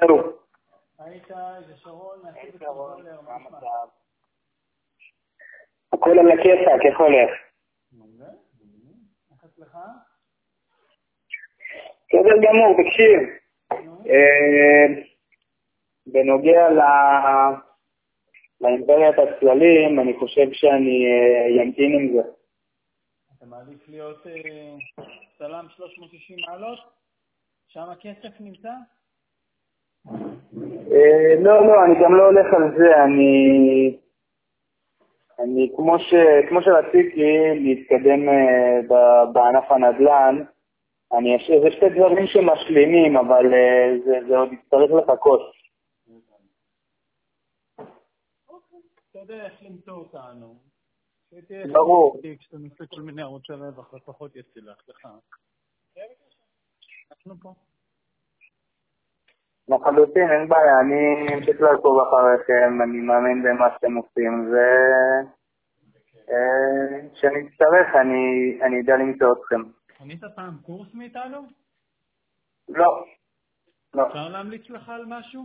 זהו. היית זה שרון, נעשית את הרולר, מה נשמע? הכל על הכיפק, איך הולך? מעולה, איך אצלך? בסדר גמור, תקשיב. בנוגע לאימפריית הצללים, אני חושב שאני ימתין עם זה. אתה מעדיף להיות צלם 360 מעלות? שם הכסף נמצא? לא, אני גם לא הולך על זה. אני כמו שרציתי להתקדם בענף הנדל"ן, זה שתי דברים שמשלימים, אבל זה עוד יצטרך לחכות. אתה יודע איך למצוא אותנו. ברור. כשאתה נושא כל מיני ערוצי רווח, לפחות יצילך לך. אנחנו פה. לחלוטין, אין בעיה, אני אמשיך לעקוב אחריכם, אני מאמין במה שאתם עושים, כשאני אצטרך אני אדע למצוא אתכם. קנית פעם קורס מאיתנו? לא. אפשר להמליץ לך על משהו?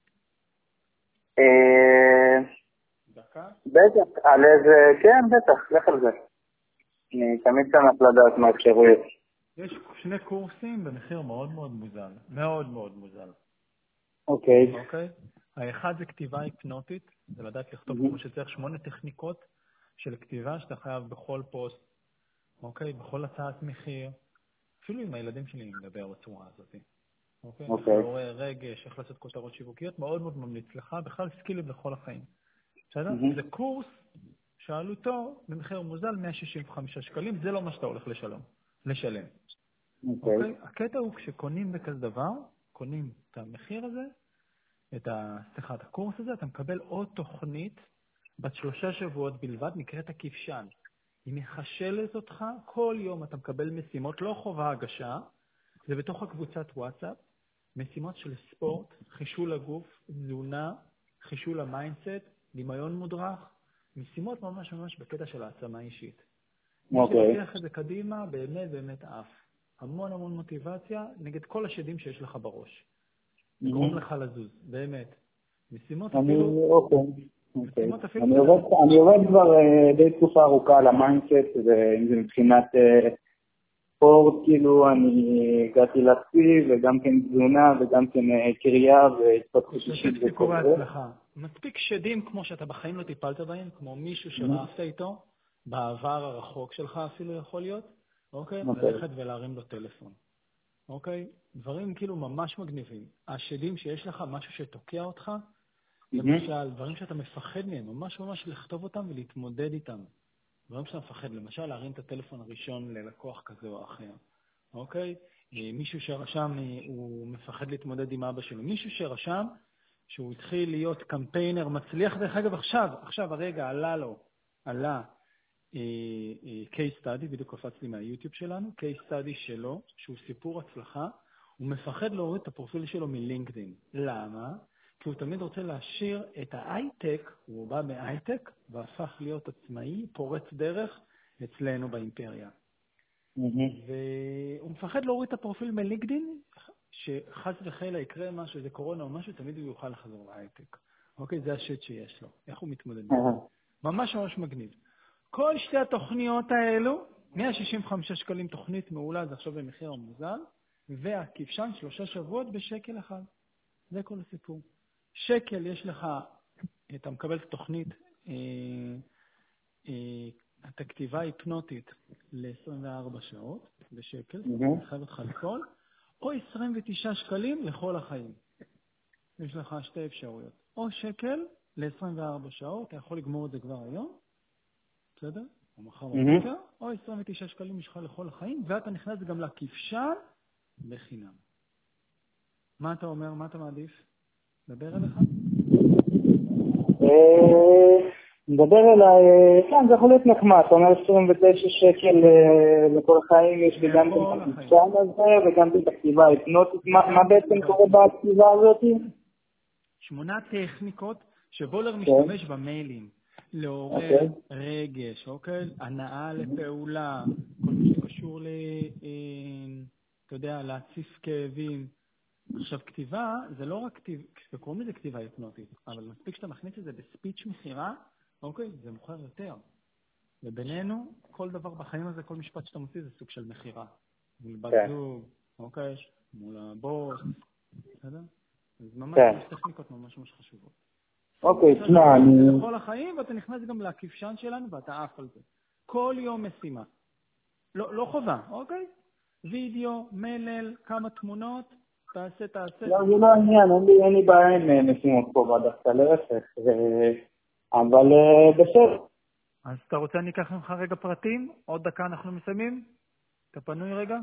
דקה? בטח, על איזה, כן, בטח, לך על זה. אני תמיד שמח לדעת מה האפשרויות. יש שני קורסים במחיר מאוד מאוד מוזל, מאוד מאוד מוזל. אוקיי. האחד זה כתיבה היפנוטית, זה לדעת לכתוב כמו שצריך 8 טכניקות של כתיבה שאתה חייב בכל פוסט, אוקיי? בכל הצעת מחיר, אפילו עם הילדים שלי אני מדבר בצורה הזאת. אוקיי? איך לעורר רגש, איך לעשות כותרות שיווקיות, מאוד מאוד ממליץ לך, בכלל סקילים לכל החיים. בסדר? זה קורס שעלותו במחיר מוזל 165 שקלים, זה לא מה שאתה הולך לשלם. אוקיי? הקטע הוא כשקונים בכזה דבר, קונים את המחיר הזה, את הקורס הזה, אתה מקבל עוד תוכנית בת 3 שבועות בלבד, נקראת הכבשן. היא מחשלת אותך, כל יום אתה מקבל משימות, לא חובה הגשה, זה בתוך הקבוצת וואטסאפ, משימות של ספורט, חישול הגוף, תזונה, חישול המיינדסט, דמיון מודרך, משימות ממש ממש בקטע של העצמה אישית. מי שלוקח את זה קדימה, באמת באמת אף. המון המון מוטיבציה נגד כל השדים שיש לך בראש. גורם לך לזוז, באמת. משימות אפילו... אני עובד כבר די תקופה ארוכה על המיינדסט, אם זה מבחינת ספורט, כאילו אני הגעתי להציב, וגם כן תזונה, וגם כן קריאה, והתפתחות אישית וכל זה. מספיק שדים כמו שאתה בחיים לא טיפלת בהם, כמו מישהו שרעפת איתו, בעבר הרחוק שלך אפילו יכול להיות, אוקיי? ללכת ולהרים לו טלפון. אוקיי? דברים כאילו ממש מגניבים. השדים שיש לך, משהו שתוקע אותך, למשל, דברים שאתה מפחד מהם, ממש ממש לכתוב אותם ולהתמודד איתם. דברים שאתה מפחד, למשל, להרים את הטלפון הראשון ללקוח כזה או אחר. אוקיי? מישהו שרשם, הוא מפחד להתמודד עם אבא שלו. מישהו שרשם שהוא התחיל להיות קמפיינר מצליח, דרך אגב, עכשיו הרגע עלה case study, בדיוק קפצתי מהיוטיוב שלנו, case study שלו, שהוא סיפור הצלחה, הוא מפחד להוריד את הפרופיל שלו מלינקדין. למה? כי הוא תמיד רוצה להשאיר את ההייטק, הוא בא מהייטק, והפך להיות עצמאי, פורץ דרך, אצלנו באימפריה. והוא מפחד להוריד את הפרופיל מלינקדין, שחס וחלילה יקרה משהו, זה קורונה או משהו, תמיד הוא יוכל לחזור להייטק. אוקיי, זה השיט שיש לו. איך הוא מתמודד? ממש ממש מגניב. כל שתי התוכניות האלו, 165 שקלים תוכנית מעולה, זה עכשיו במחיר המוזל, והכבשן 3 שבועות בשקל אחד. זה כל הסיפור. שקל יש לך, אתה מקבל את התוכנית, את הכתיבה היפנוטית ל-24 שעות בשקל, חייב אותך לכל, או 29 שקלים לכל החיים. יש לך שתי אפשרויות. או שקל ל-24 שעות, אתה יכול לגמור את זה כבר היום, בסדר? או מחר בבוקר, או 29 שקלים יש לך לכל החיים, ואתה נכנס גם לכבשן בחינם. מה אתה אומר? מה אתה מעדיף? דבר אליך? מדבר אליי, כן, זה יכול להיות נחמד, אתה אומר 29 שקל לכל החיים, יש לי גם את הכבשן הזה וגם את הכתיבה היפנוטית, מה בעצם קורה בכתיבה הזאת? 8 טכניקות שבולר משתמש במיילים, לעורר רגש, אוקיי? הנאה לפעולה, כל מה שקשור אתה יודע, להציף כאבים, עכשיו, כתיבה זה לא רק קוראים לזה כתיבה היפנוטית, אבל מספיק שאתה מכניס את זה בספיץ' מכירה, אוקיי, זה מוכר יותר. ובינינו, כל דבר בחיים הזה, כל משפט שאתה מוציא זה סוג של מכירה. מול בת זוג, אוקיי, מול הבוס, בסדר? אז ממש יש טכניקות ממש חשובות. אוקיי, תשמע, אני... לכל החיים, ואתה נכנס גם לכבשן שלנו, ואתה עף על זה. כל יום משימה. לא חובה, אוקיי? וידאו, מלל, כמה תמונות, תעשה. לא, זה לא העניין, אין לי בעיה עם משימות פה דווקא להפך, אבל בסדר. אז אתה רוצה אני אקח ממך רגע פרטים? עוד דקה אנחנו מסיימים? אתה פנוי רגע?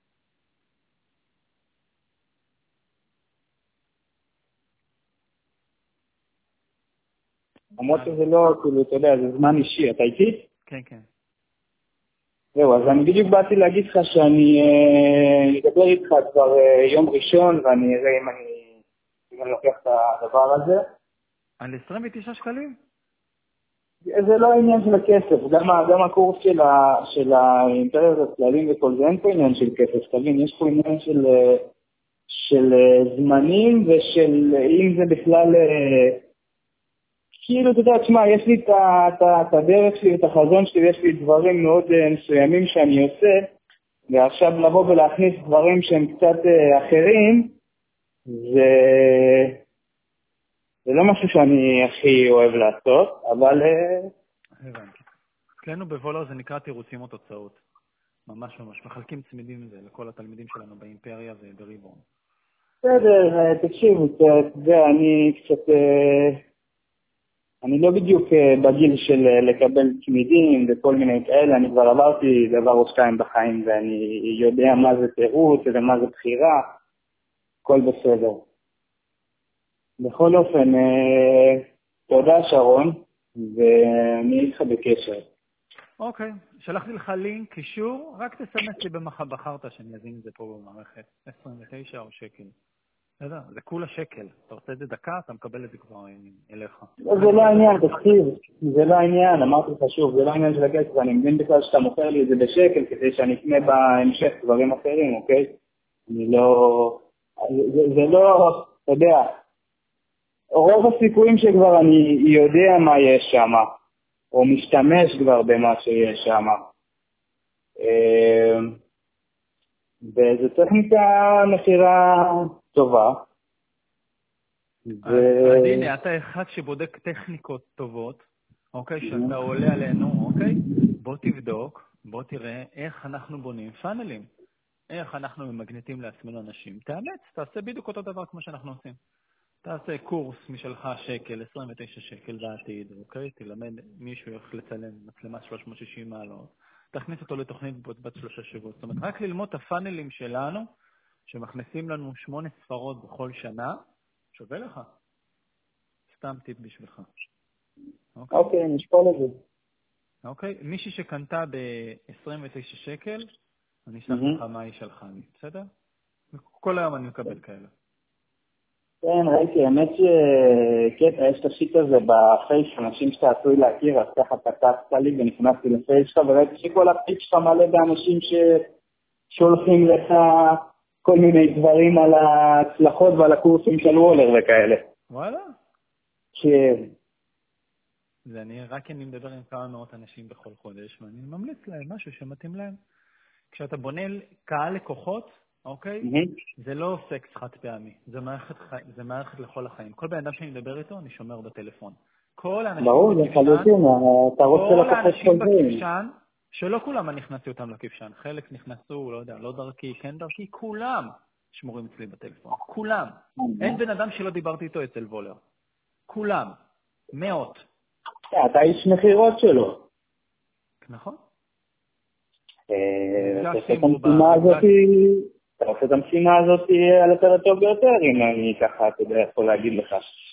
למרות שזה לא, כאילו, אתה יודע, זה זמן אישי, אתה איתי? כן, כן. זהו, אז אני בדיוק באתי להגיד לך שאני אדבר איתך כבר יום ראשון, ואני אראה אם אני לוקח את הדבר הזה. על 29 שקלים? זה לא העניין של הכסף, גם הקורס של האימפריות הכללים וכל זה, אין פה עניין של כסף, תבין, יש פה עניין של זמנים ושל אם זה בכלל, כאילו, אתה יודע, תשמע, יש לי את הדרך שלי, את החזון שלי, יש לי דברים מאוד מסוימים שאני עושה, ועכשיו לבוא ולהכניס דברים שהם קצת אחרים, זה לא משהו שאני הכי אוהב לעשות, אבל... הבנתי. אצלנו בוולר זה נקרא תירוצים או תוצאות. ממש ממש. מחלקים צמידים לזה לכל התלמידים שלנו באימפריה ובריבורן. בסדר, תקשיב, אני קצת... אני לא בדיוק בגיל של לקבל צמידים וכל מיני כאלה, אני כבר עברתי דבר או שתיים בחיים, ואני יודע מה זה תירוץ ומה זה בחירה, הכל בסדר. בכל אופן, תודה שרון, ואני איתך בקשר. אוקיי, שלחתי לך לינק, קישור, רק תסמס לי בחרת שאני אזין את זה פה במערכת, 29 או שקל. זה כולה שקל, אתה עושה את זה דקה, אתה מקבל את זה כבר אליך. זה לא העניין, תקשיב, זה לא העניין, אמרתי לך שוב, זה לא העניין של הכסף, אני מבין בכלל שאתה מוכר לי את זה בשקל, כדי שאני אקנה בהמשך דברים אחרים, אוקיי? אני לא... זה לא, אתה יודע, רוב הסיכויים שכבר אני יודע מה יש שם, או משתמש כבר במה שיש שם. וזו טכניקה מחירה טובה. אז הנה, אתה אחד שבודק טכניקות טובות, אוקיי, שאתה עולה עלינו, אוקיי? בוא תבדוק, בוא תראה איך אנחנו בונים פאנלים, איך אנחנו ממגנטים לעצמנו אנשים. תאמץ, תעשה בדיוק אותו דבר כמו שאנחנו עושים. תעשה קורס משלך שקל, 29 שקל בעתיד, אוקיי? תלמד מישהו איך לצלם מצלמת 360 מעלות, תכניס אותו לתוכנית בת 3 שבועות. זאת אומרת, רק ללמוד את הפאנלים שלנו, שמכניסים לנו 8 ספרות בכל שנה, שווה לך. סתם טיפ בשבילך. אוקיי, נשפול את זה. אוקיי, מישהי שקנתה ב-29 שקל, אני אשלח לך מה היא שלחה לי, בסדר? כל היום אני מקבל כאלה. כן, ראיתי, האמת שקטע, יש את השיט הזה בפייס, אנשים שאתה עשוי להכיר, אז ככה פתחת לי ונכנסתי לפייס שלך, וראיתי שכל הפייס שלך מלא באנשים ששולחים לך כל מיני דברים על ההצלחות ועל הקורסים של וולר וכאלה. וואלה? כן. זה אני מדבר עם כמה מאות אנשים בכל חודש, ואני ממליץ להם משהו שמתאים להם. כשאתה בונה קהל לקוחות, אוקיי? זה לא סקס חד פעמי, זה מערכת לכל החיים. כל בן אדם שאני מדבר איתו, אני שומר בטלפון. כל האנשים בכבשן, שלא כולם אני נכנסתי אותם לכבשן, חלק נכנסו, לא יודע, לא דרכי, כן דרכי, כולם שמורים אצלי בטלפון, כולם. אין בן אדם שלא דיברתי איתו אצל וולר. כולם, מאות. אתה איש מחירות שלו. נכון. אתה עושה את המשימה הזאת על יותר הטוב ביותר, אם אני ככה, אתה יודע, יכול להגיד לך.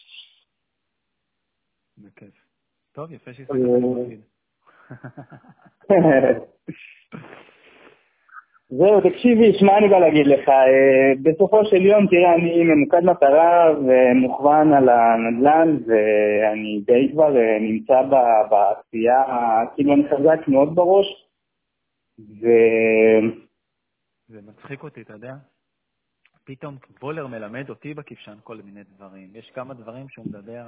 בכיף. טוב, יפה שהסתכלת לי. זהו, תקשיבי, שמה אני בא להגיד לך, בסופו של יום, תראה, אני ממוקד מטרה ומוכוון על הנדל"ן, ואני די כבר נמצא בעשייה, כאילו אני חזק מאוד בראש, זה מצחיק אותי, אתה יודע? פתאום בולר מלמד אותי בכבשן כל מיני דברים. יש כמה דברים שהוא מדבר...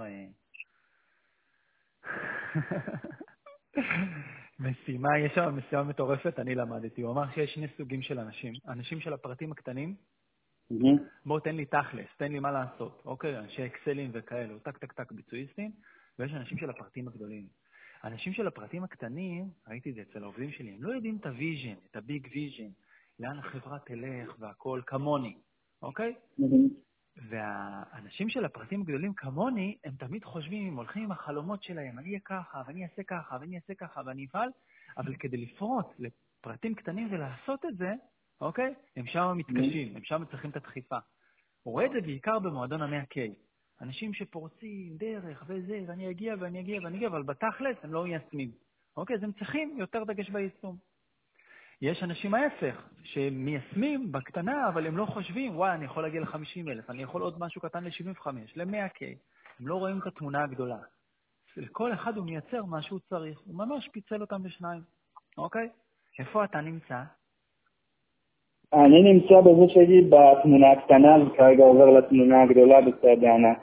משימה, יש שם משימה מטורפת, אני למדתי. הוא אמר שיש שני סוגים של אנשים. אנשים של הפרטים הקטנים, בואו תן לי תכלס, תן לי מה לעשות. אוקיי, אנשי אקסלים וכאלו, טק טק טק ביצועיסטים, ויש אנשים של הפרטים הגדולים. האנשים של הפרטים הקטנים, ראיתי את זה אצל העובדים שלי, הם לא יודעים את הוויז'ן, את הביג ויז'ן, לאן החברה תלך והכל, כמוני, אוקיי? והאנשים של הפרטים הגדולים כמוני, הם תמיד חושבים, הם הולכים עם החלומות שלהם, אני אהיה ככה, ואני אעשה ככה, ואני אעשה ככה, ואני אפעל, אבל כדי לפרוט לפרטים קטנים ולעשות את זה, אוקיי? הם שם מתקשים, הם שם צריכים את הדחיפה. הוא רואה את זה בעיקר במועדון ה-100K. אנשים שפורצים דרך וזה, ואני אגיע, אבל בתכלס הם לא מיישמים. אוקיי? אז הם צריכים יותר דגש ביישום. יש אנשים ההפך, שמיישמים בקטנה, אבל הם לא חושבים, וואי, אני יכול להגיע ל-50,000, אני יכול עוד משהו קטן ל-75, ל-100K. הם לא רואים את התמונה הגדולה. לכל אחד הוא מייצר מה שהוא צריך, הוא ממש פיצל אותם בשניים. אוקיי? איפה אתה נמצא? אני נמצא בזה שלי בתמונה הקטנה, וכרגע עובר לתמונה הגדולה בצד הענק.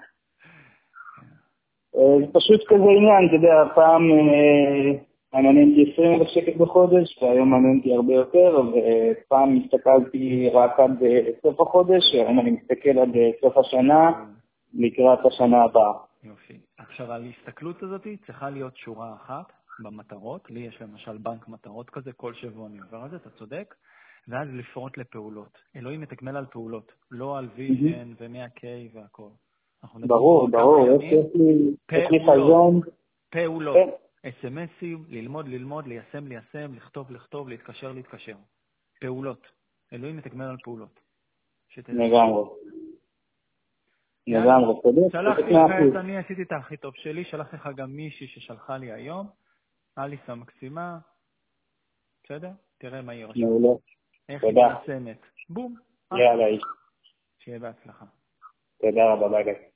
זה פשוט כזה עניין, אתה יודע, פעם מעניינתי 20,000 שקל בחודש, והיום מעניינתי הרבה יותר, ופעם הסתכלתי רק עד סוף החודש, היום אני מסתכל עד סוף השנה, לקראת השנה הבאה. יופי. עכשיו, על ההסתכלות הזאת צריכה להיות שורה אחת במטרות. לי יש למשל בנק מטרות כזה, כל שבוע אני עובר על זה, אתה צודק, ואז לפרוט לפעולות. אלוהים מתגמל על פעולות, לא על ויז'ן ו100K והכל. ברור, יש לי חזון. פעולות. אס-אמסים, ללמוד, ליישם, לכתוב, להתקשר. פעולות. אלוהים מתגמל על פעולות. לגמרי. שלחתי לך, אני עשיתי את הכי טוב שלי, שלחתי לך גם מישהי ששלחה לי היום, אליסה מקסימה, בסדר? תראה מה היא רשמה. איך היא מנסמת. בום. יאללה איש. שיהיה בהצלחה. תודה רבה, ביי.